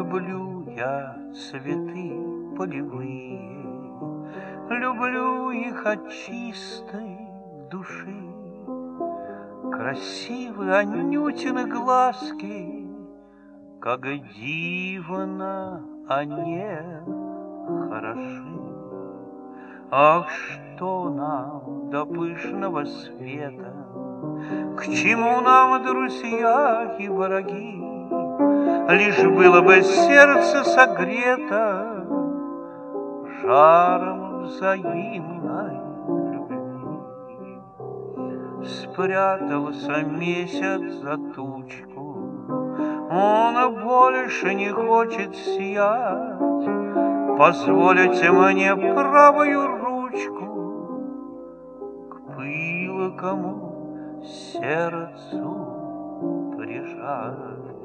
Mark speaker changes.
Speaker 1: Люблю я цветы полевые, люблю их от чистой души. Красивы Анютины глазки, как дивно они хороши. Ах, что нам до пышного света, к чему нам друзья и враги? Лишь было бы сердце согрето жаром взаимной любви. Спрятался месяц за тучку, он больше не хочет сиять. Позволите мне правую ручку к пылкому сердцу прижать.